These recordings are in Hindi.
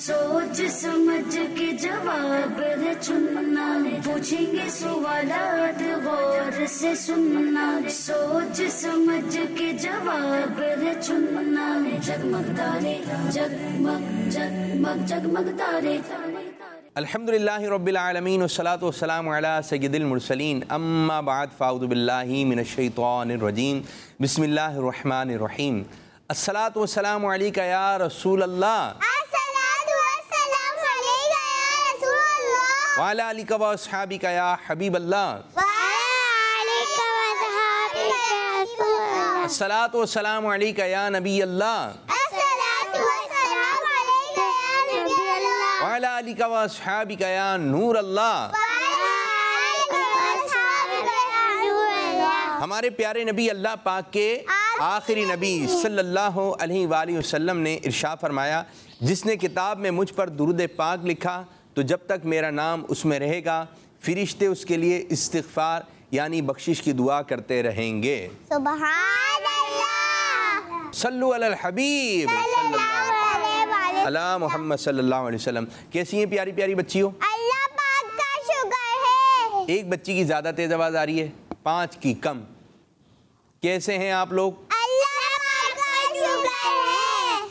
सोच समझ के जवाब है चुनना, पूछेंगे सवालात गौर से सुनना। सोच समझ के जवाब है चुनना, जगमग तारे जगमग जगमग जगमग तारे। अल्हम्दुलिल्लाहि रब्बिल आलमीन वस्सलातु वस्सलामु अला सय्यिदिल मुरसलीन अम्मा बाद फ़अऊज़ु बिल्लाहि मिनश शैतानिर रजीम बिस्मिल्लाहिर रहमानिर रहीम। अस्सलातु वस्सलामु अलैका या रसूल अल्लाह, अस्सलातु वस्सलामु अलैका या रसूल अल्लाह, व अला आलिका व अस्हाबिका या हबीब अल्लाह, व आलिका व अस्हाबिका या रसूल अल्लाह, अस्सलातु वस्सलामु अलैका या नबी अल्लाह, अस्सलातु वस्सलामु अलैका या नबी अल्लाह, व अला आलिका व अस्हाबिका या नूर अल्लाह। व आलिका व अस्हाबिका या नूर अल्लाह। हमारे प्यारे नबी अल्लाह पाक के आखिरी नबी सल्लल्लाहु अलैहि वसल्लम ने इरशाद फरमाया, जिसने किताब में मुझ पर दुरूद पाक लिखा तो जब तक मेरा नाम उसमें रहेगा फिरिश्ते उसके लिए इस्तिग़फ़ार यानी बख्शिश की दुआ करते रहेंगे। सुभान अल्लाह, सल्लु अलल हबीब अला मोहम्मद सल्लल्लाहु अलैहि वसल्लम। कैसी हैं प्यारी प्यारी बच्चियों? अल्लाह पाक का शुक्र है। एक बच्ची की ज़्यादा तेज़ आवाज़ आ रही है, 5 की कम। कैसे हैं आप लोग? अल्लाह पाक का शुक्र है।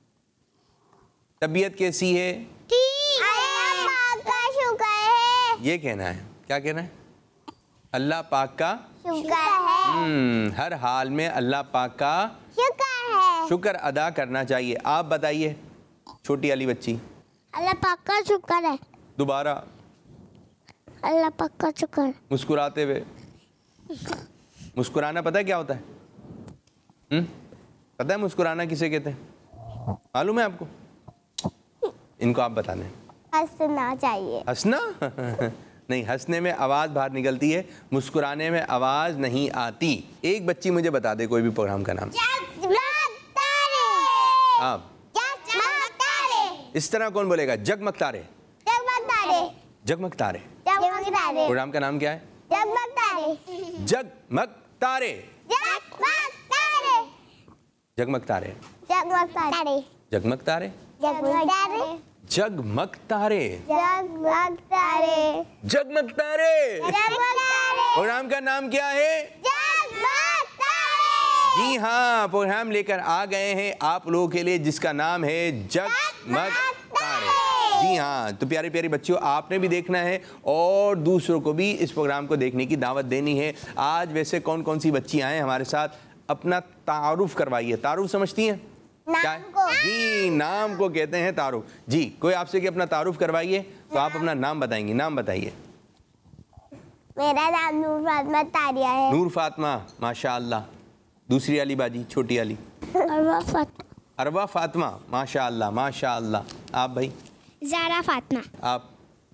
तबीयत कैसी है? ठीक, अल्लाह पाक का शुक्र है। ये कहना है। क्या कहना है? अल्लाह पाक का शुक्र है, हर हाल में अल्लाह पाक का शुक्र है। शुक्र अदा करना चाहिए। आप बताइए छोटी वाली बच्ची, अल्लाह पाक का शुक्र है। दोबारा अल्लाह पाक का शुक्र है। मुस्कुराते हुए। मुस्कुराना पता है क्या होता है? पता है मुस्कुराना किसे कहते हैं? मालूम है आपको? इनको आप बता दें। हंसना चाहिए। हंसना? नहीं, हंसने में आवाज़ बाहर निकलती है, मुस्कुराने में आवाज़ नहीं आती। एक बच्ची मुझे बता दे कोई भी प्रोग्राम का नाम। आप इस तरह कौन बोलेगा? जगमग तारे। जगमग तारे, जगमग तारे। जगमग तारे, प्रोग्राम का नाम क्या है? जगमग तारे, जगमग तारे। जगमग तारे, जगमग तारे। जगमग तारे, जगमग तारे। जगमग तारे, जगमग तारे। जगमग तारे, जगमग तारे। जगमग तारे, प्रोग्राम का नाम क्या है? जगमग तारे। जी हाँ, प्रोग्राम लेकर आ गए हैं आप लोगों के लिए जिसका नाम है जगमग तारे। जी हाँ, तो प्यारी प्यारी बच्चों, आपने भी देखना है और दूसरों को भी इस प्रोग्राम को देखने की दावत देनी है। आज वैसे कौन कौन सी बच्चियाँ हैं हमारे साथ, अपना तारुफ करवाइए। तारुफ समझती हैं? क्या? जी, नाम को कहते हैं तारुफ। जी, कोई आपसे कि अपना तारुफ करवाइए, तो आप अपना नाम बताएंगी। नाम बताइए। मेरा नाम नूर फातिमा तारिया है। नूर फातिमा, माशाअल्लाह। दूसरी वाली बाजी, छोटी वाली। अरवा फातिमा। अरवा फातिमा, माशाअल्लाह माशाअल्लाह। आप भाई? ज़ारा फातिमा। आप?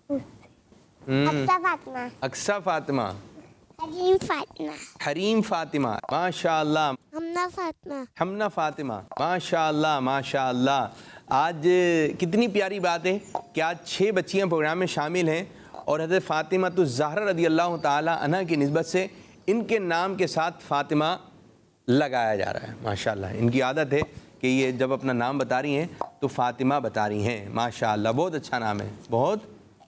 अक्सा फातिमा। अक्सा फातिमा। हरीम फातिमा। हरीम फातिमा, माशाअल्लाह। हमना फातिमा। हमना फातिमा, माशाअल्लाह माशाअल्लाह। आज कितनी प्यारी बात है कि आज 6 बच्चियां प्रोग्राम में शामिल हैं और हज़रत फ़ातिमा तो ज़हरा रज़ी अल्लाह ताला अन्हा की निस्बत से इनके नाम के साथ फ़ातिमा लगाया जा रहा है। माशाअल्लाह, इनकी आदत है कि ये जब अपना नाम बता रही हैं तो फ़ातिमा बता रही हैं। माशाअल्लाह, बहुत अच्छा नाम है, बहुत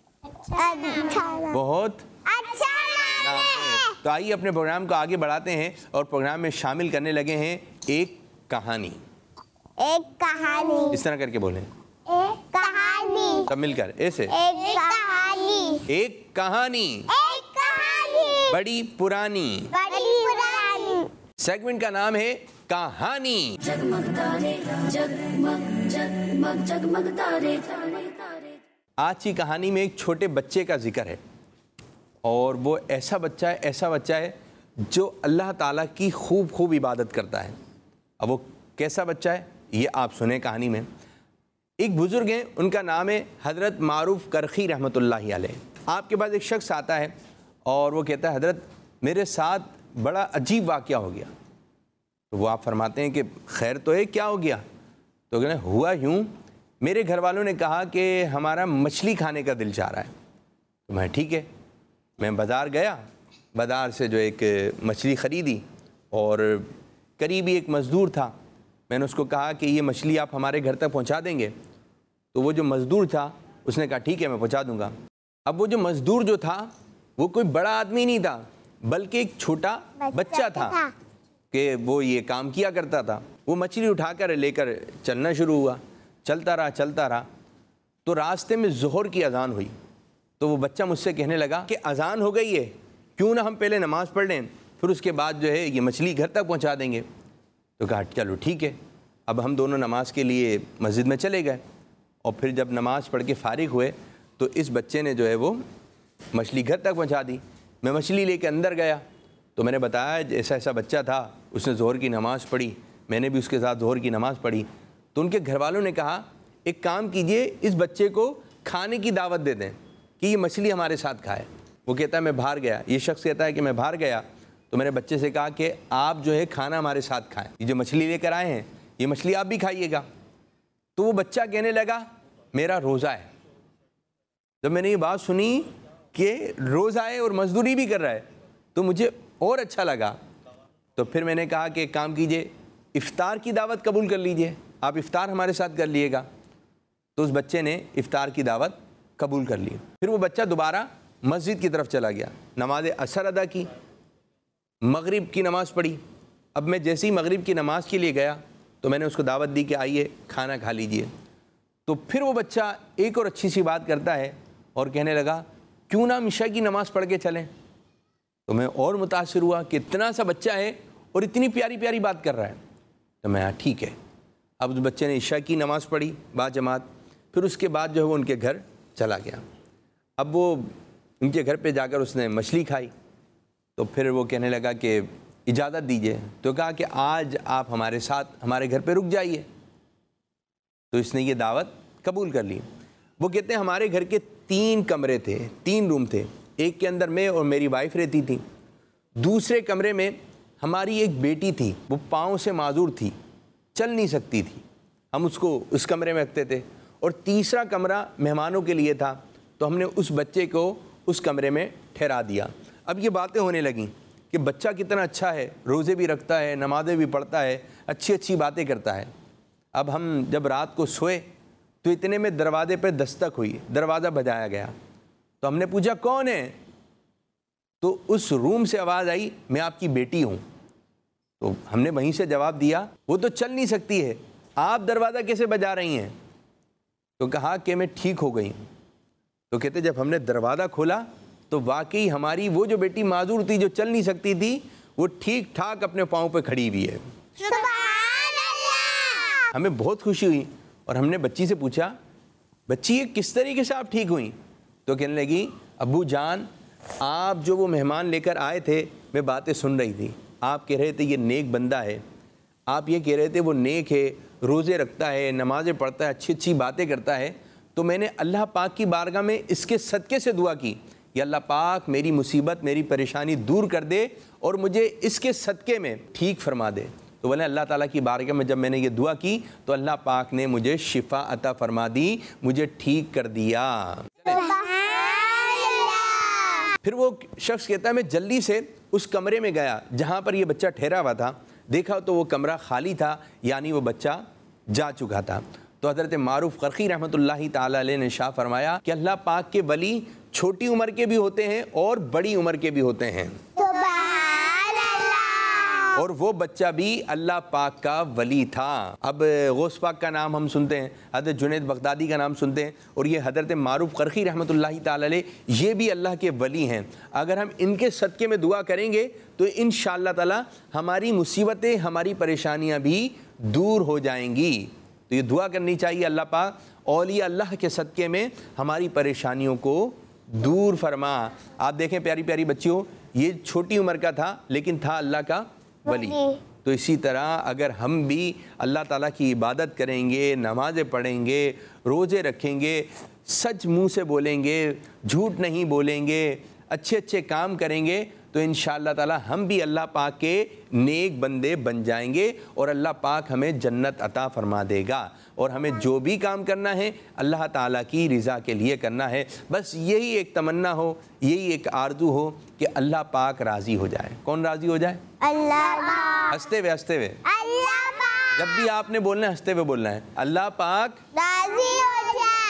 अच्छा, बहुत अच्छा नाम है। तो आइए अपने प्रोग्राम को आगे बढ़ाते हैं और प्रोग्राम में शामिल करने लगे हैं एक कहानी। एक कहानी। इस तरह करके बोलें, एक कहानी। सब मिलकर ऐसे। एक कहानी। एक कहानी एक कहानी। बड़ी पुरानी। बड़ी पुरानी। सेगमेंट का नाम है कहानी। जगमग तारे जगमग जगमग जगमग तारे। आज की कहानी में एक छोटे बच्चे का जिक्र है और वो ऐसा बच्चा है जो अल्लाह ताला की खूब इबादत करता है। अब वो कैसा बच्चा है ये आप सुने कहानी में। एक बुज़ुर्ग हैं, उनका नाम है हज़रत मारूफ़ करखी रहमतुल्लाहि अलैह। आपके पास एक शख्स आता है और वो कहता है, हज़रत मेरे साथ बड़ा अजीब वाक़या हो गया। तो वो आप फरमाते हैं कि खैर तो है, क्या हो गया? तो कहते हैं हुआ यूँ, मेरे घर वालों ने कहा कि हमारा मछली खाने का दिल चाह रहा है। तो मैं ठीक है, मैं बाज़ार गया, बाज़ार से जो एक मछली ख़रीदी और करीबी एक मज़दूर था, मैंने उसको कहा कि ये मछली आप हमारे घर तक पहुंचा देंगे? तो वो जो मज़दूर था उसने कहा ठीक है मैं पहुंचा दूंगा। अब वो जो मज़दूर जो था वो कोई बड़ा आदमी नहीं था, बल्कि एक छोटा बच्चा था कि वो ये काम किया करता था। वो मछली उठाकर लेकर चलना शुरू हुआ, चलता रहा। तो रास्ते में ज़ोहर की अज़ान हुई। तो वो बच्चा मुझसे कहने लगा कि अज़ान हो गई है, क्यों ना हम पहले नमाज़ पढ़ लें, फिर उसके बाद जो है ये मछली घर तक पहुंचा देंगे। तो कहा चलो ठीक है। अब हम दोनों नमाज के लिए मस्जिद में चले गए और फिर जब नमाज़ पढ़ के फ़ारिग हुए तो इस बच्चे ने जो है वो मछली घर तक पहुंचा दी। मैं मछली लेके अंदर गया तो मैंने बताया ऐसा ऐसा बच्चा था, उसने ज़ोहर की नमाज़ पढ़ी, मैंने भी उसके साथ ज़ोहर की नमाज़ पढ़ी। तो उनके घर वालों ने कहा एक काम कीजिए, इस बच्चे को खाने की दावत दे दें कि ये मछली हमारे साथ खाए। वो कहता है मैं बाहर गया, ये शख्स कहता है कि मैं बाहर गया तो मैंने बच्चे से कहा कि आप जो है खाना हमारे साथ खाएं, ये जो मछली लेकर आए हैं ये मछली आप भी खाइएगा। तो वो बच्चा कहने लगा मेरा रोज़ा है। जब मैंने ये बात सुनी कि रोज़ा है और मजदूरी भी कर रहा है तो मुझे और अच्छा लगा। तो फिर मैंने कहा कि काम कीजिए, इफ़्तार की दावत कबूल कर लीजिए, आप इफ़्तार हमारे साथ कर लीजिएगा। तो उस बच्चे ने इफ़्तार की दावत कबूल कर ली। फिर वो बच्चा दोबारा मस्जिद की तरफ चला गया, नमाज असर अदा की, मगरिब की नमाज़ पढ़ी। अब मैं जैसे ही मगरिब की नमाज़ के लिए गया तो मैंने उसको दावत दी कि आइए खाना खा लीजिए। तो फिर वो बच्चा एक और अच्छी सी बात करता है और कहने लगा क्यों ना हम इशा की नमाज़ पढ़ के चलें। तो मैं और मुतासिर हुआ कि इतना सा बच्चा है और इतनी प्यारी प्यारी बात कर रहा है। तो मैं ठीक है। अब उस बच्चे ने इशा की नमाज़ पढ़ी बाजमात, फिर उसके बाद जो है वो उनके घर चला गया। अब वो उनके घर पे जाकर उसने मछली खाई। तो फिर वो कहने लगा कि इजाज़त दीजिए। तो कहा कि आज आप हमारे साथ हमारे घर पे रुक जाइए। तो इसने ये दावत कबूल कर ली। वो कहते हैं हमारे घर के 3 कमरे थे, 3 रूम थे। एक के अंदर मैं और मेरी वाइफ रहती थी, दूसरे कमरे में हमारी एक बेटी थी, वो पाँव से माजूर थी, चल नहीं सकती थी, हम उसको उस कमरे में रखते थे। और तीसरा कमरा मेहमानों के लिए था, तो हमने उस बच्चे को उस कमरे में ठहरा दिया। अब ये बातें होने लगीं कि बच्चा कितना अच्छा है, रोज़े भी रखता है, नमाज़ें भी पढ़ता है, अच्छी अच्छी बातें करता है। अब हम जब रात को सोए तो इतने में दरवाजे पर दस्तक हुई, दरवाज़ा बजाया गया। तो हमने पूछा कौन है? तो उस रूम से आवाज़ आई मैं आपकी बेटी हूँ। तो हमने वहीं से जवाब दिया वो तो चल नहीं सकती है, आप दरवाज़ा कैसे बजा रही हैं? तो कहा कि मैं ठीक हो गई हूँ। तो कहते जब हमने दरवाज़ा खोला तो वाकई हमारी वो जो बेटी माजूर थी, जो चल नहीं सकती थी, वो ठीक ठाक अपने पाँव पे खड़ी हुई है। हमें बहुत खुशी हुई और हमने बच्ची से पूछा बच्ची ये किस तरीके से आप ठीक हुई? तो कहने लगी अब्बू जान आप जो वो मेहमान लेकर आए थे, मैं बातें सुन रही थी, आप कह रहे थे ये नेक बंदा है, आप ये कह रहे थे वो नेक है, रोज़े रखता है, नमाज़ें पढ़ता है, अच्छी अच्छी बातें करता है। तो मैंने अल्लाह पाक की बारगाह में इसके सदक़े से दुआ की कि अल्लाह पाक मेरी मुसीबत मेरी परेशानी दूर कर दे और मुझे इसके सदक़े में ठीक फरमा दे। तो बोले अल्लाह ताला की बारगाह में जब मैंने ये दुआ की तो अल्लाह पाक ने मुझे शिफा अता फरमा दी, मुझे ठीक कर दिया। फिर वो शख्स कहता है मैं जल्दी से उस कमरे में गया जहाँ पर ये बच्चा ठहरा हुआ था, देखा तो वो कमरा खाली था, यानी वो बच्चा जा चुका था। तो हज़रत मारूफ क़रख़ी रहमतुल्लाहि ताला अलैह ने शाह फरमाया कि अल्लाह पाक के वली छोटी उम्र के भी होते हैं और बड़ी उम्र के भी होते हैं, और वो बच्चा भी अल्लाह पाक का वली था। अब गौस पाक का नाम हम सुनते हैं, हज़रत जुनैद बगदादी का नाम सुनते हैं, और ये हज़रत मारूफ क़रख़ी रहमतुल्लाहि ताला अलैह ये भी अल्लाह के वली हैं। अगर हम इनके सदक़े में दुआ करेंगे तो इंशाअल्लाह ताला हमारी मुसीबतें हमारी परेशानियाँ भी दूर हो जाएंगी। तो ये दुआ करनी चाहिए अल्लाह पाक औलिया अल्लाह के सदक़े में हमारी परेशानियों को दूर फरमा। आप देखें प्यारी प्यारी बच्चियों, ये छोटी उम्र का था लेकिन था अल्लाह का वली। तो इसी तरह अगर हम भी अल्लाह ताला की इबादत करेंगे, नमाज़ें पढ़ेंगे, रोज़े रखेंगे, सच मुँह से बोलेंगे, झूठ नहीं बोलेंगे, अच्छे अच्छे काम करेंगे, तो इंशाअल्लाह ताला हम भी अल्लाह पाक के नेक बंदे बन जाएंगे और अल्लाह पाक हमें जन्नत अता फरमा देगा। और हमें जो भी काम करना है अल्लाह ताला की रज़ा के लिए करना है। बस यही एक तमन्ना हो, यही एक आरज़ू हो कि अल्लाह पाक राज़ी हो जाए। कौन राज़ी हो जाए? अल्लाह। हंसते हुए हंसते हुए, अल्लाह पाक जब भी आपने बोलना है हंसते हुए बोलना है, अल्लाह पाक राज़ी हो जाए।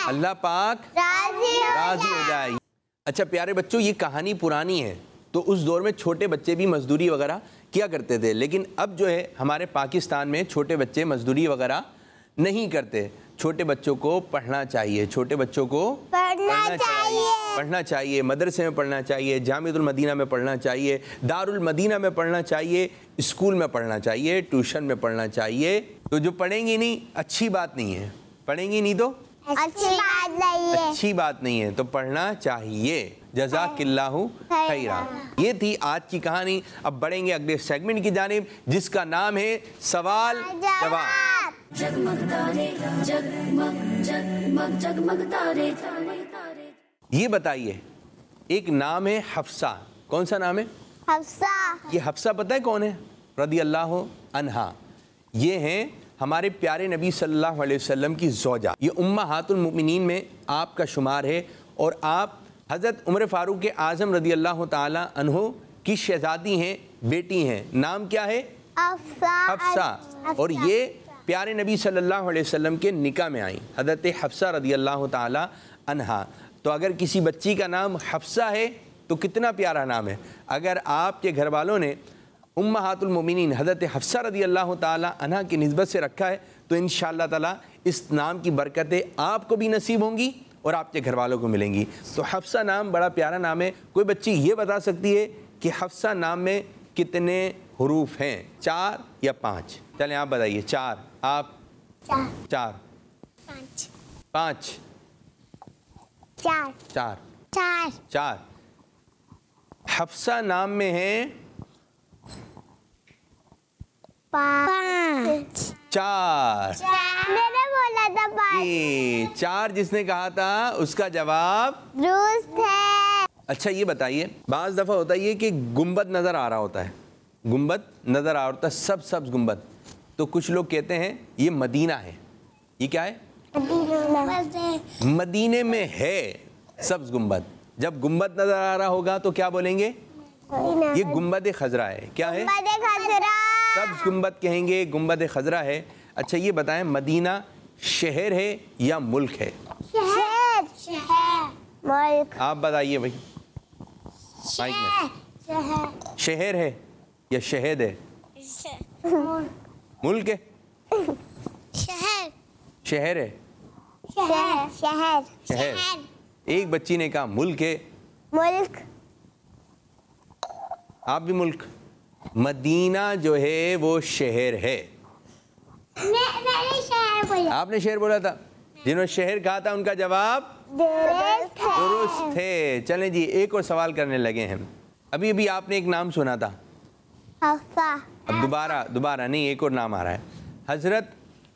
अल्लाह पाक राजी हो जाए। अच्छा प्यारे बच्चों, ये कहानी पुरानी है, तो उस दौर में छोटे बच्चे भी मजदूरी वगैरह किया करते थे, लेकिन अब जो है हमारे पाकिस्तान में छोटे बच्चे मजदूरी वगैरह नहीं करते। छोटे बच्चों को पढ़ना चाहिए, छोटे बच्चों को पढ़ना चाहिए, मदरसे में पढ़ना चाहिए, जामिअतुल मदीना में पढ़ना चाहिए, दारुल मदीना में पढ़ना चाहिए, स्कूल में पढ़ना चाहिए, ट्यूशन में पढ़ना चाहिए। तो जो पढ़ेंगी नहीं अच्छी बात नहीं है, पढ़ेंगी नहीं तो अच्छी बात नहीं है, तो पढ़ना चाहिए। जज़ाकिल्लाहु खैरा। ये थी आज की कहानी। अब बढ़ेंगे अगले सेगमेंट की जानिब, जिसका नाम है सवाल जवाब। जगमग तारे जगमग जगमग जगमग तारे। ये बताइए, एक नाम है हफ्सा। कौन सा नाम है? हफ्सा। ये हफ्सा पता है कौन है? रदी अल्लाह अन्हा। ये हैं हमारे प्यारे नबी सल्लल्लाहु अलैहि वसल्लम की ज़ौजा। ये उम्महातुल मुमिनीन में आपका शुमार है और आप हज़रत उमर फ़ारूक आज़म रदी अल्लाह ताला अन्हो की शहज़ादी हैं, बेटी हैं। नाम क्या है? हफ्सा। और ये प्यारे नबी सल्लल्लाहु अलैहि वसल्लम के निकाह में आई, हज़रत हफ्सा रदी अल्लाह ताला अन्हा। तो अगर किसी बच्ची का नाम हफ्सा है तो कितना प्यारा नाम है। अगर आपके घर वालों ने उम्महातुल मोमिनीन हज़रत हफ्सा रदी अल्लाह ताला अन्हा की निस्बत से रखा है तो इंशाअल्लाह ताला इस नाम की बरकतें आपको भी नसीब होंगी और आपके घर वालों को मिलेंगी। तो हफ्सा नाम बड़ा प्यारा नाम है। कोई बच्ची ये बता सकती है कि हफ्सा नाम में कितने हुरूफ हैं, 4 या 5? चलें आप बताइए। 4, आप? 4, 5, 4। हफ्सा नाम में है 5। 4। मैंने बोला था 5। 4 जिसने कहा था उसका जवाब दुरुस्त है। अच्छा ये बताइए, बाज़ दफ़ा होता है कि गुंबद नज़र आ रहा होता है, गुंबद नज़र आ रहा होता है, सब्ज़ गुंबद, तो कुछ लोग कहते हैं ये मदीना है। ये क्या है? मदीने में है सब्ज़ गुंबद। जब गुंबद नज़र आ रहा होगा तो क्या बोलेंगे? ये गुंबद खजरा है। क्या है? सब्ज़ गुंबद कहेंगे, गुंबद खजरा है। अच्छा ये बताएं, मदीना शहर है या मुल्क है? मुल्क। आप बताइए भाई, माइक में। शहर है या शहद है? मुल्क है? शहर है? शहर। एक बच्ची ने कहा मुल्क है। मुल्क। आप भी मुल्क। मदीना जो है वो शहर है। मैंने शहर बोला। आपने शहर बोला था। जिन्होंने शहर कहा था उनका जवाब दुरुस्त है। चलें जी, एक और सवाल करने लगे हैं। अभी अभी आपने एक नाम सुना था, हफ्सा। अब दोबारा नहीं, एक और नाम आ रहा है। हजरत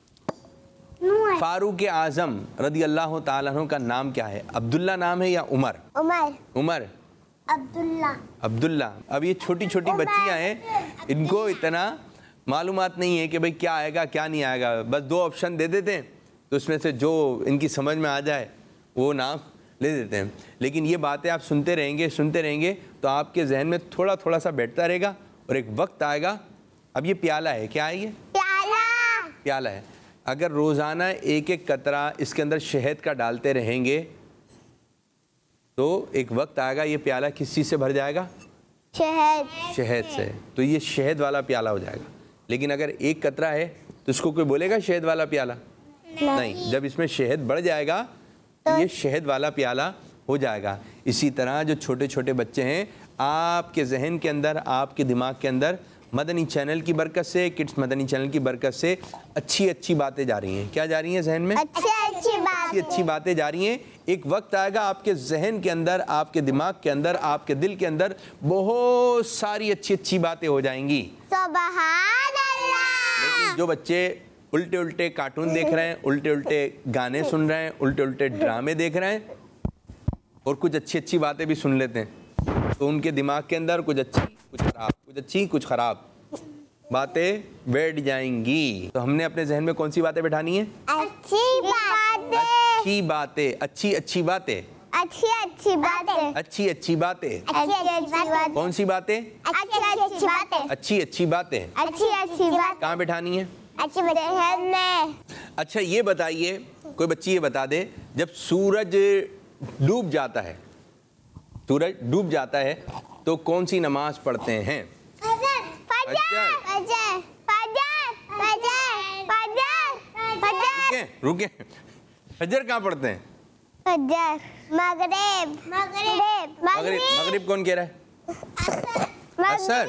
फारूक आज़म रदी अल्लाह ताला अन्हु का नाम क्या है? अब्दुल्ला नाम है या उमर? उमर। अब्दुल्ला। अब ये छोटी छोटी बच्चियां हैं, इनको इतना मालूमात नहीं है कि भाई क्या आएगा क्या नहीं आएगा। बस 2 ऑप्शन दे देते हैं, तो उसमें से जो इनकी समझ में आ जाए वो नाम ले देते हैं। लेकिन ये बातें आप सुनते रहेंगे तो आपके जहन में थोड़ा थोड़ा सा बैठता रहेगा और एक वक्त आएगा। अब ये प्याला है, क्या है ये? प्याला है। अगर रोज़ाना एक एक कतरा इसके अंदर शहद का डालते रहेंगे तो एक वक्त आएगा ये प्याला किस चीज़ से भर जाएगा? शहद से। तो ये शहद वाला प्याला हो जाएगा। लेकिन अगर एक कतरा है तो इसको कोई बोलेगा शहद वाला प्याला? नहीं। जब इसमें शहद बढ़ जाएगा तो ये शहद वाला प्याला हो जाएगा। इसी तरह जो छोटे छोटे बच्चे हैं, आपके जहन के अंदर, आपके दिमाग के अंदर मदनी चैनल की बरकत से, किड्स मदनी चैनल की बरकत से अच्छी अच्छी बातें जा रही हैं। क्या जा रही हैं जहन में? अच्छी बातें जा रही हैं। एक वक्त आएगा आपके जहन के अंदर, आपके दिमाग के अंदर, आपके दिल के अंदर बहुत सारी अच्छी अच्छी बातें हो जाएंगी। सुभान अल्लाह। लेकिन जो बच्चे उल्टे उल्टे कार्टून देख रहे हैं, उल्टे उल्टे गाने सुन रहे हैं, उल्टे उल्टे ड्रामे देख रहे हैं और कुछ अच्छी अच्छी बातें भी सुन लेते हैं, तो उनके दिमाग के अंदर कुछ अच्छी कुछ खराब, कुछ अच्छी कुछ खराब बातें बैठ जाएंगी। तो हमने अपने जहन में कौन सी बातें बैठानी है? अच्छी बातें। अच्छी बातें, अच्छी अच्छी बातें, अच्छी बातें, अच्छी अच्छी बातें। कौन सी बातें? अच्छी बातें, अच्छी अच्छी बातें। अच्छी बात। कहाँ बैठानी है? अच्छी बातें में। अच्छा ये बताइए, कोई बच्ची ये बता दे, जब सूरज डूब जाता है, सूरज डूब जाता है तो कौन सी नमाज पढ़ते हैं? रुके, फजर कहाँ पढ़ते हैं? मगरिब कौन कह रहा है? असर?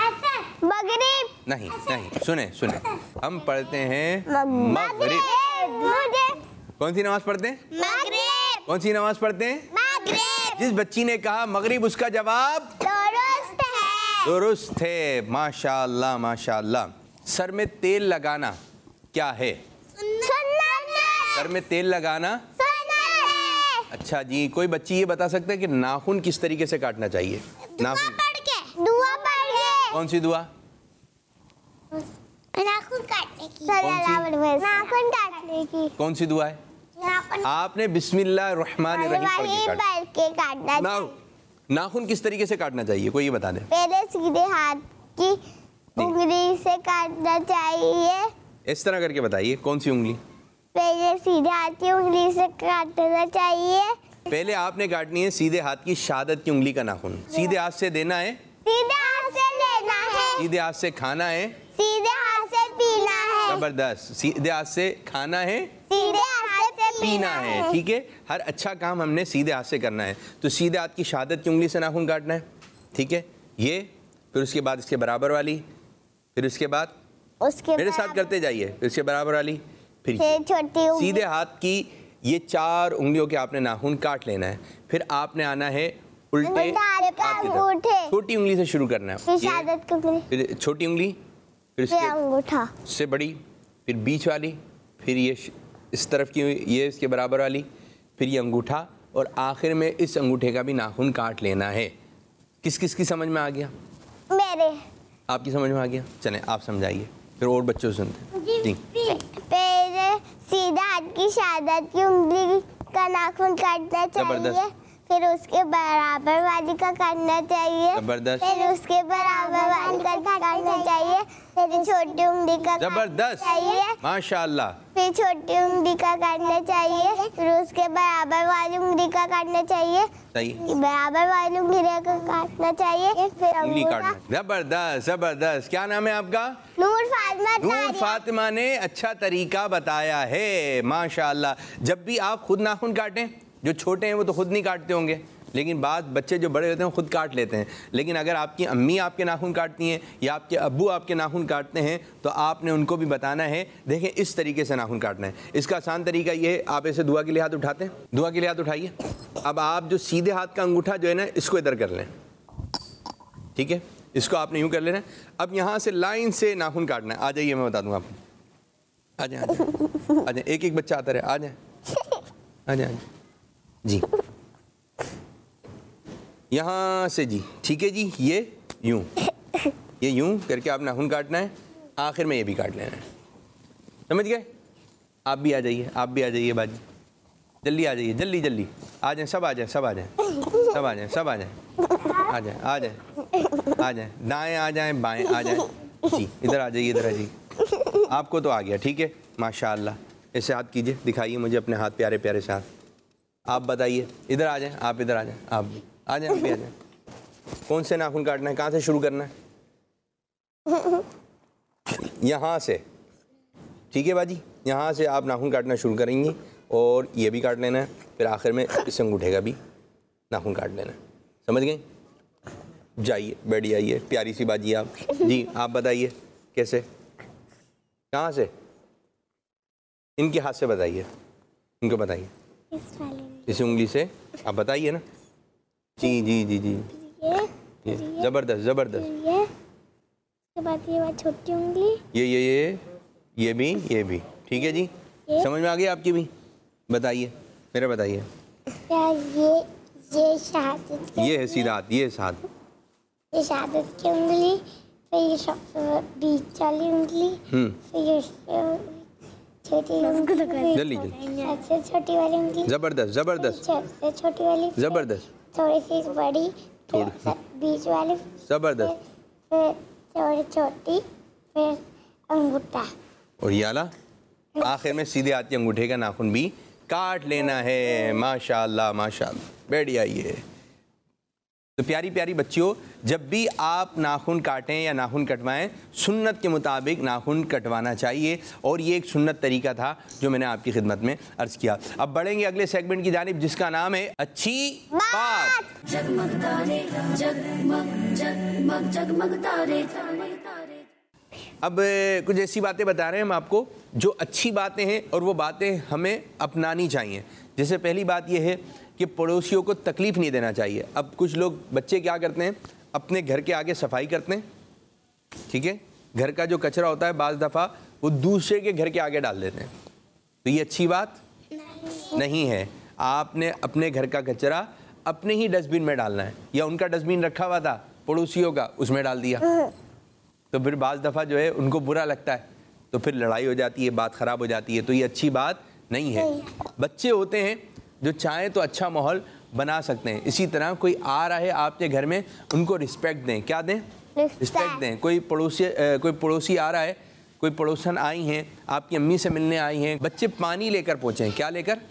नहीं नहीं, सुने सुने, हम पढ़ते हैं मगरिब। कौन सी नमाज पढ़ते हैं? कौन सी नमाज पढ़ते हैं? जिस बच्ची ने कहा मगरिब, उसका जवाब दुरुस्त है। माशाअल्लाह माशाअल्लाह। सर में तेल लगाना क्या है? सर में तेल लगाना? अच्छा जी, कोई बच्ची ये बता सकते है कि नाखून किस तरीके से काटना चाहिए? नाखून दुआ पढ़ के। कौन सी दुआ? नाखून काटने की। नाखून काटने की। कौन सी दुआ है? आपने बिस्मिल्लाहिर्रहमानिर्रहीम पढ़ के काटना चाहिए। नाखून किस तरीके से काटना चाहिए, कोई ये बता दे। पहले सीधे हाथ की उंगली से काटना चाहिए। इस तरह करके बताइए, कौन सी उंगली? पहले सीधे हाथ की उंगली से काटना चाहिए। पहले आपने काटनी है सीधे हाथ की शहादत की उंगली का नाखून। सीधे हाथ से देना है, सीधे हाथ से लेना है, सीधे हाथ से खाना है, सीधे हाथ से पीना है। जबरदस्त। सीधे हाथ से खाना है, सीधे हाथ से पीना है। ठीक है, हर अच्छा काम हमने सीधे हाथ से करना है। तो सीधे हाथ की शहादत की उंगली से नाखून काटना है, ठीक है, ये। फिर उसके बाद इसके बराबर वाली, फिर उसके बाद मेरे साथ करते जाइए, फिर इसके बराबर वाली, फिर छोटी उंगली। सीधे हाथ की ये 4 उंगलियों के आपने नाखून काट लेना है। फिर आपने आना है उल्टे हाथ की तरफ। छोटी उंगली से शुरू करना है, फिर छोटी उंगली, फिर इसके अंगूठा से बड़ी, फिर बीच वाली, फिर ये इस तरफ की, ये इसके बराबर वाली, फिर ये अंगूठा, और आखिर में इस अंगूठे का भी नाखून काट लेना है। किस किस की समझ में आ गया? मेरे। आपकी समझ में आ गया? चलें आप समझाइए, फिर और बच्चों से सुनते हैं जी। पहले सीधा हाथ की शहादत की उंगली का नाखून काटना चाहिए, फिर उसके बराबर वाली का काटना चाहिए, जबरदस्त। फिर उसके बराबर वाली का काटना चाहिए, फिर छोटी उंगली का जबरदस्त, माशाअल्लाह। फिर छोटी उंगली का काटना चाहिए, फिर उसके बराबर वाली उंगली का काटना चाहिए, सही, बराबर वाली उंगली का काटना चाहिए, फिर उंगली अंगूठा। काटना। जबरदस्त जबरदस्त। क्या नाम है आपका? नूर फातिमा। नूर फातिमा ने अच्छा तरीका बताया है, माशाअल्लाह। जब भी आप खुद नाखून काटें, जो छोटे हैं वो तो खुद नहीं काटते होंगे, लेकिन बाद बच्चे जो बड़े होते हैं खुद काट लेते हैं। लेकिन अगर आपकी अम्मी आपके नाखून काटती हैं या आपके अब्बू आपके नाखून काटते हैं, तो आपने उनको भी बताना है, देखें इस तरीके से नाखून काटना है। इसका आसान तरीका ये है, आप ऐसे दुआ के लिए हाथ उठाते हैं, दुआ के लिए हाथ उठाइए। अब आप जो सीधे हाथ का अंगूठा जो है ना, इसको इधर कर लें, ठीक है, इसको आपने यूँ कर लेना है। अब यहाँ से लाइन से नाखून काटना है। आ जाइए, मैं बता दूँगा आपको। आ जाए आ जाए, एक एक बच्चा आता रहे, आ जाए आ जाए जी, यहाँ से जी, ठीक है जी, ये यूं करके आप नाखून काटना है, आखिर में ये भी काट लेना है। समझ गए? आप भी आ जाइए, आप भी आ जाइए बाजी, जल्दी आ जाइए, जल्दी जल्दी आ जाएं, सब आ जाएं, सब आ जाएं, सब आ जाएं, सब आ जाएं, आ जाएं, आ जाएं, आ जाएं, दाएं आ जाएं, बाएं आ जाएं जी। इधर आ जाइए, इधर आ जाइए। आपको तो आ गया, ठीक है, माशाअल्लाह। ऐसे हाथ कीजिए, दिखाइए मुझे अपने हाथ, प्यारे प्यारे से हाथ। आप बताइए, इधर आ जाएं, आप इधर आ जाएं, आप भी आ जाएं, आप भी आ जाएं। कौन से नाखून काटना है, कहाँ से शुरू करना है? यहाँ से, ठीक है बाजी, यहाँ से आप नाखून काटना शुरू करेंगी, और ये भी काट लेना है, फिर आखिर में इस अंगूठे का भी नाखून काट लेना है। समझ गए? जाइए, बैठ जाइए, प्यारी सी बाजी आप जी। आप बताइए कैसे, कहाँ से? इनके हाथ से बताइए, इनको बताइए, इस उंगली से आप बताइए ना जी जी जी जी। ये जबरदस्त जबरदस्त। इसके बाद ये बात छोटी उंगली, ये भी, ठीक है जी। समझ में आ गई आपकी भी? बताइए, मेरे बताइए। ये शहादत, ये है सीधा हाथ, ये साथ, ये शहादत की उंगली, फिर ये सबसे बीच वाली उंगली, फिर ये छोटी उंगली, जल्दी जल्दी, सबसे छोटी वाली उंगली, जबरदस्त जबरदस्त, सबसे छोटी वाली, जबरदस्त, थोड़ी सी बड़ी, थोड़ी बीच वाली, जबरदस्त, फिर थोड़ी छोटी, फिर अंगूठा, और ये आला आखिर में सीधे हाथ के अंगूठे का नाखून भी काट लेना है। माशाअल्लाह माशाअल्लाह, बढ़िया। ये तो प्यारी प्यारी बच्चियों, जब भी आप नाखून काटें या नाखून कटवाएं, सुन्नत के मुताबिक नाखून कटवाना चाहिए, और ये एक सुन्नत तरीका था जो मैंने आपकी खिदमत में अर्ज़ किया। अब बढ़ेंगे अगले सेगमेंट की जानिब, जिसका नाम है अच्छी बात। जगमग तारे, जगमग जगमग जगमग तारे। अब कुछ ऐसी बातें बता रहे हैं हम आपको जो अच्छी बातें हैं, और वो बातें हमें अपनानी चाहिए। जैसे पहली बात यह है कि पड़ोसियों को तकलीफ़ नहीं देना चाहिए। अब कुछ लोग बच्चे क्या करते हैं, अपने घर के आगे सफाई करते हैं, ठीक है, घर का जो कचरा होता है बाज़ दफ़ा वो दूसरे के घर के आगे डाल देते हैं। तो ये अच्छी बात नहीं है। आपने अपने घर का कचरा अपने ही डस्टबिन में डालना है, या उनका डस्टबिन रखा हुआ था पड़ोसियों का, उसमें डाल दिया, तो फिर बाज़ दफ़ा जो है उनको बुरा लगता है, तो फिर लड़ाई हो जाती है, बात ख़राब हो जाती है। तो ये अच्छी बात नहीं है। बच्चे होते हैं जो चाहें तो अच्छा माहौल बना सकते हैं। इसी तरह कोई आ रहा है आपके घर में, उनको रिस्पेक्ट दें। क्या दें? रिस्पेक्ट दें। कोई पड़ोसी आ रहा है, कोई पड़ोसन आई हैं, आपकी अम्मी से मिलने आई हैं, बच्चे पानी लेकर पहुँचें। क्या लेकर?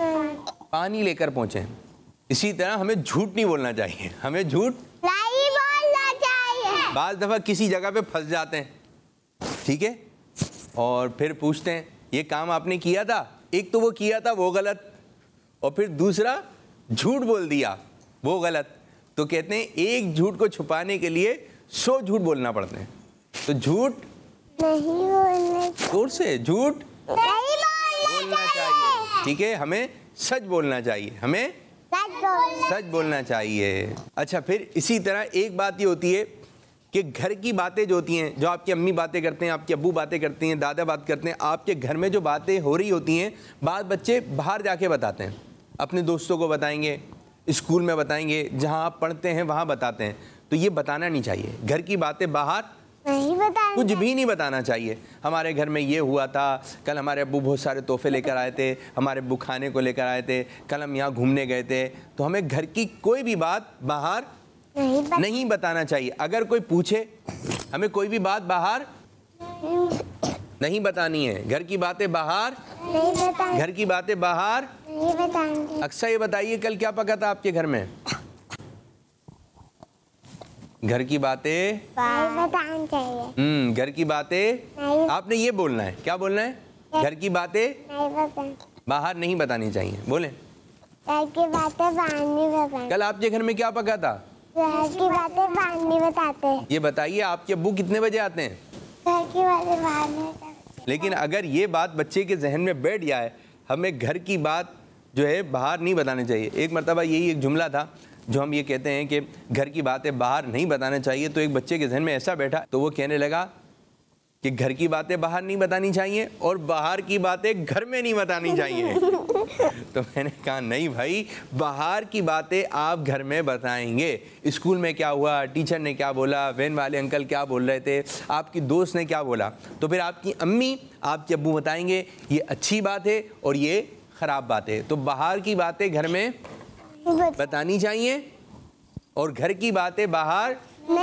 पानी लेकर पहुँचें। इसी तरह हमें झूठ नहीं बोलना चाहिए, हमें झूठ नहीं बोलना चाहिए। बाज़ दफ़ा किसी जगह पे फंस जाते हैं, ठीक है, और फिर पूछते हैं ये काम आपने किया था। एक तो वो किया था वो गलत, और फिर दूसरा झूठ बोल दिया वो गलत। तो कहते हैं एक झूठ को छुपाने के लिए 100 झूठ बोलना पड़ते हैं। तो झूठ नहीं बोलना, जोर से झूठ नहीं बोलना चाहिए, ठीक है, हमें सच बोलना चाहिए, हमें सच बोलना चाहिए। अच्छा, फिर इसी तरह एक बात ये होती है कि घर की बातें जो होती हैं, जो आपकी अम्मी बातें करते हैं, आपके अब्बू बातें करते हैं, दादा बात करते हैं, आपके घर में जो बातें हो रही होती हैं, बाद बच्चे बाहर जाके बताते हैं, अपने दोस्तों को बताएंगे, स्कूल में बताएंगे, जहाँ आप पढ़ते हैं वहाँ बताते हैं। तो ये बताना नहीं चाहिए। घर की बातें बाहर नहीं बताना, कुछ भी नहीं बताना चाहिए। हमारे घर में ये हुआ था, कल हमारे अब्बू बहुत सारे तोहफे लेकर आए थे, हमारे अब्बू खाने को लेकर आए थे, कल हम यहाँ घूमने गए थे। तो हमें घर की कोई भी बात बाहर नहीं बताना चाहिए। अगर कोई पूछे, हमें कोई भी बात बाहर नहीं बतानी है। घर की बातें बाहर नहीं बताना, घर की बातें बाहर नहीं बताएंगे। अक्सर ये बताइए कल क्या पका था आपके घर में? घर की बातें नहीं बताना चाहिए। घर की बातें आपने ये बोलना है। क्या बोलना है? घर की बातें नहीं बताना, बाहर नहीं बतानी चाहिए। बोले घर की बातें बाहर नहीं बताना। कल आपके घर में क्या पका था? घर की बातें बाहर नहीं बताते। ये बताइए आपके अब्बू कितने बजे आते हैं? घर की बातें बाहर नहीं बताते। लेकिन अगर ये बात बच्चे के जहन में बैठ जाए, हमें घर की बात जो है बाहर नहीं बतानी चाहिए। एक मरतबा यही एक जुमला था जो हम ये कहते हैं कि घर की बातें बाहर नहीं बताना चाहिए। तो एक बच्चे के जहन में ऐसा बैठा, तो वो कहने लगा कि घर की बातें बाहर नहीं बतानी चाहिए और बाहर की बातें घर में नहीं बतानी चाहिए। तो मैंने कहा नहीं भाई, बाहर की बातें आप घर में बताएंगे। स्कूल में क्या हुआ, टीचर ने क्या बोला, वैन वाले अंकल क्या बोल रहे थे, आपकी दोस्त ने क्या बोला, तो फिर आपकी अम्मी आपके अब्बू बताएंगे ये अच्छी बात है और ये ख़राब बात है। तो बाहर की बातें घर में बतानी चाहिए और घर की बातें बाहर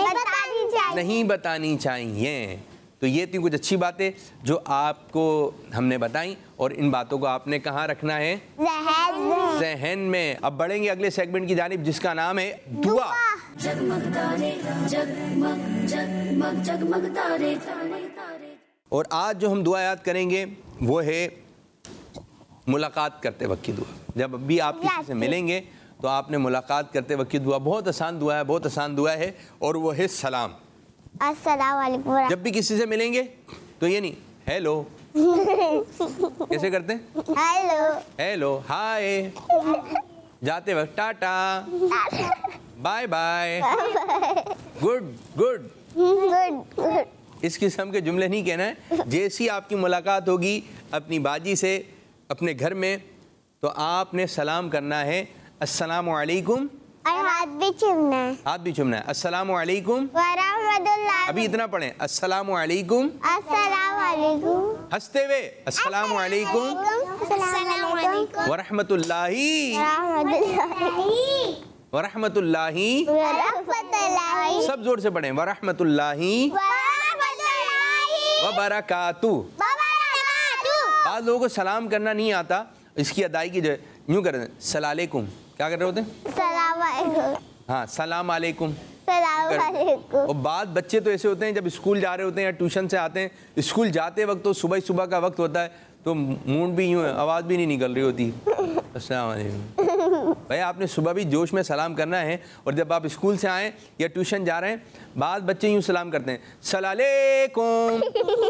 नहीं बतानी चाहिए। तो ये थी कुछ अच्छी बातें जो आपको हमने बताई, और इन बातों को आपने कहाँ रखना है? ज़हन में। अब बढ़ेंगे अगले सेगमेंट की जानिब जिसका नाम है दुआ। जगमग तारे, जगमग जगमग जगमग तारे। और आज जो हम दुआ याद करेंगे वो है मुलाकात करते वक्त की दुआ। जब भी आप किसी से मिलेंगे तो आपने मुलाकात करते वक्त की दुआ, बहुत आसान दुआ है, बहुत आसान दुआ है, और वो है सलाम। अस्सलाम वालेकुम। जब भी किसी से मिलेंगे तो ये नहीं हेलो कैसे करते हैं? हेलो, हेलो, हाय, जाते वक्त tata, bye bye, good good. Good. इस किस्म के जुमले नहीं कहना है। जैसी आपकी मुलाकात होगी अपनी बाजी से अपने घर में, तो आपने सलाम करना है अस्सलामु अलैकुम, और हाथ भी चूमना है। हाथ भी चूमना है। अस्सलामु अलैकुम, वरहमतुल्लाह। अभी इतना पढ़ें, अस्सलामु अलैकुम, अस्सलाम वालेकुम, हंसते हुए अस्सलामु अलैकुम अस्सलाम वालेकुम, वरहमतुल्लाहि वरहमतुल्लाहि, वरहमतुल्लाहि, सब जोर से पढ़ें, वरहमतुल्लाहि वरहमतुल्लाहि व बरकातु। वबरकातुहू। आज लोगों को सलाम करना नहीं आता, इसकी अदायगी जो है यूँ कर रहे हैं, सलालेकुम, क्या कर रहे होते हैं? सलाम वालेकुम। हाँ, सलाम अलैकुम। सलाम वालेकुम। और बाद बच्चे तो ऐसे होते हैं जब स्कूल जा रहे होते हैं या ट्यूशन से आते हैं, स्कूल जाते वक्त तो सुबह का वक्त होता है, तो मूड भी यूँ है, आवाज़ भी नहीं निकल रही होती, अस्सलाम वालेकुम। भाई आपने सुबह भी जोश में सलाम करना है, और जब आप स्कूल से आएँ या ट्यूशन जा रहे हैं, बाद बच्चे यूँ सलाम करते हैं, सलालेकुम,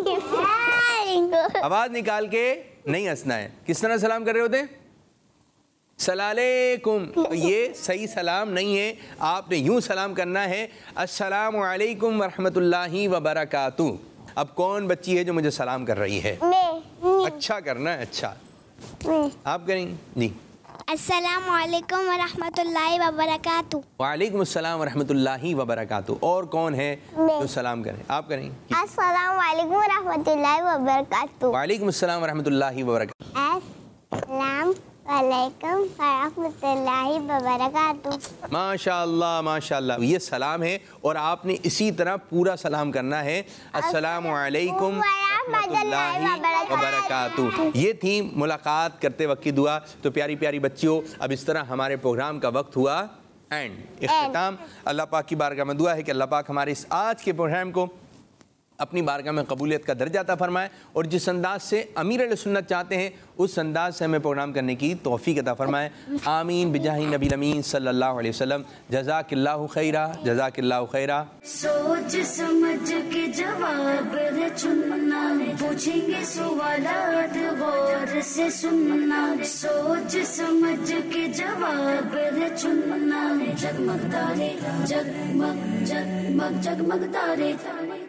आवाज़ निकाल के नहीं हंसना है। किस तरह सलाम कर रहे होते हैं? सलालेकुम। तो ये सही सलाम नहीं है, आपने यूं सलाम करना है, अस्सलामु अलैकुम वरहमतुल्लाहि वबरकातुहू। अब कौन बच्ची है जो मुझे सलाम कर रही है? मैं। अच्छा करना है, अच्छा आप करेंगे जी। अस्सलामु अलैकुम वरहमतुल्लाहि वबरकातुहू। वालेकुम अस्सलाम वरहमतुल्लाहि वबरकातुहू। और कौन है जो सलाम करें? आप करेंगे। अस्सलामु अलैकुम वरहमतुल्लाहि वबरकातुहू। वालेकुम अस्सलाम वरहमतुल्लाहि वबरकातुहू। अस्सलाम वालेकुम वरहमतुल्लाहि वबरकातुहू। माशाअल्लाह माशाअल्लाह, ये सलाम है और आपने इसी तरह पूरा सलाम करना है, अस्सलामु अलैकुम वरहमतुल्लाहि वबरकातुहू। ये थी मुलाकात करते वक्त की दुआ। तो प्यारी प्यारी बच्चियों, अब इस तरह हमारे प्रोग्राम का वक्त हुआ एंड इख्तिताम। अल्लाह पाक की बारगाह में दुआ है कि अल्लाह पाक हमारे इस आज के प्रोग्राम को अपनी बारगाह में कबूलियत का दर्जा अता फरमाए, और जिस अंदाज से अमीर अहले सुन्नत चाहते हैं उस अंदाज से हमें प्रोग्राम करने की तौफीक अता फरमाए। आमीन बिजाही नबी अमीन सल्लल्लाहु अलैहि वसल्लम। जज़ाकिल्लाहु खैरा, जज़ाकिल्लाहु खैरा। सोच समझ के जवाब है चुनना, पूछेंगे सवालात गौर से सुनना। सोच समझ के जवाब है चुनना, जगमग तारे जगमग जगमग जगमग तारे।